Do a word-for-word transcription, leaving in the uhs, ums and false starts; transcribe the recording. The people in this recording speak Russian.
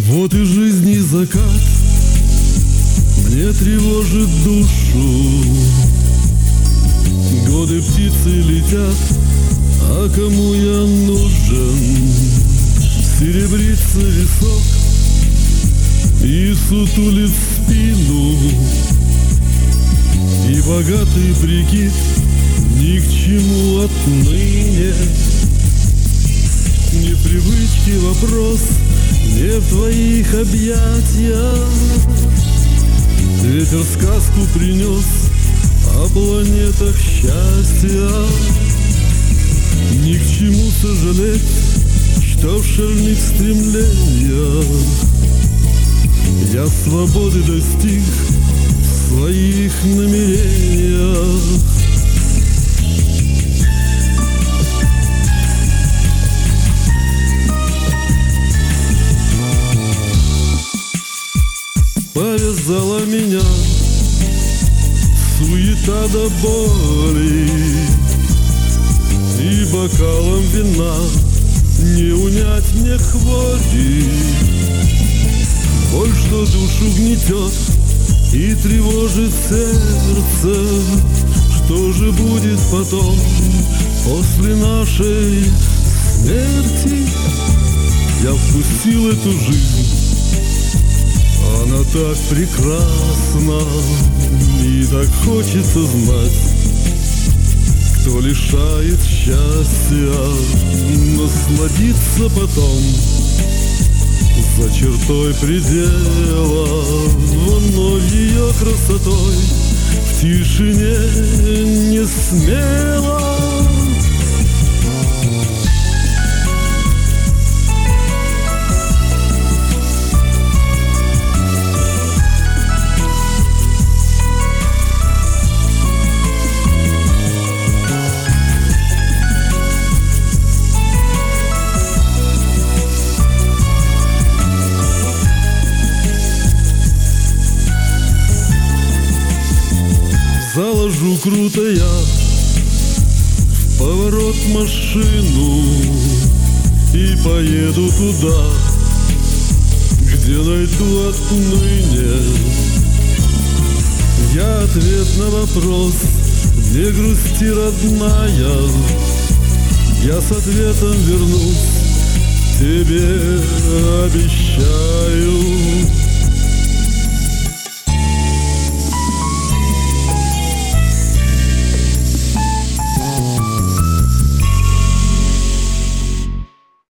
Вот и жизни закат мне тревожит душу. Годы птицы летят, а кому я нужен? Серебрится висок и сутулит спину, и богатый прикид ни к чему отныне. Непривычки вопрос не в твоих объятиях. Ветер сказку принес о планетах счастья. Ни к чему сожалеть, что в шальных стремлениях я свободы достиг в своих намерениях. Повязала меня суета до боли, и бокалом вина не унять мне хвори. Боль, что душу гнетет и тревожит сердце. Что же будет потом, после нашей смерти? Я впустил эту жизнь, она так прекрасна, и так хочется знать, кто лишает счастья насладиться потом за чертой предела, вновь ее красотой в тишине не смело. Заложу круто я в поворот машину и поеду туда, где найду отныне я ответ на вопрос: не грусти, родная, я с ответом вернусь, тебе обещаю.